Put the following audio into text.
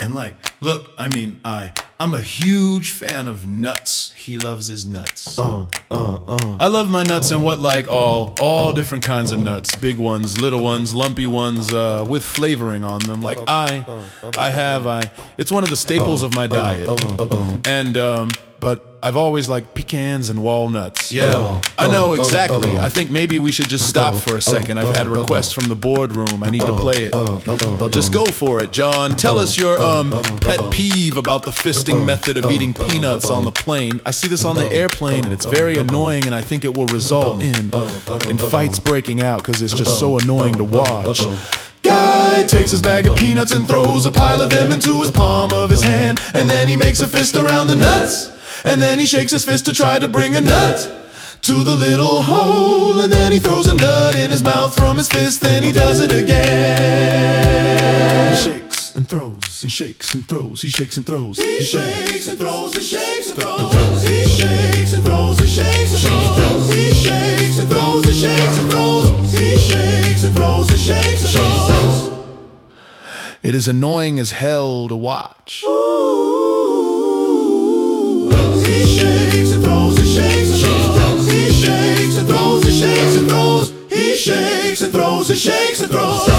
And like, look, I'm a huge fan of nuts. He loves his nuts. I love my nuts and what like all different kinds of nuts. Big ones, little ones, lumpy ones, with flavoring on them. Like it's one of the staples of my diet. And but I've always liked pecans and walnuts. Yeah, I know exactly. I think maybe we should just stop for a second. I've had requests from the boardroom. I need to play it. Just go for it, John. Tell us your pet peeve about the fisting method of eating peanuts on the plane. I see this on the airplane and it's very annoying, and I think it will result in fights breaking out because it's just so annoying to watch. Guy takes his bag of peanuts and throws a pile of them into his palm of his hand, and then he makes a fist around the nuts, and then he shakes his fist to try to bring a nut to the little hole, and then he throws a nut in his mouth from his fist, then he does it again. He shakes and throws, he shakes and throws, he shakes and throws, he shakes and throws, he shakes and throws, he shakes and throws, he shakes and throws, he shakes and throws, he shakes and throws, he shakes and throws, he shakes and throws. It is annoying as hell to watch. He shakes and throws, he shakes and throws, he shakes and throws, he shakes and throws, he shakes and throws, he shakes and throws.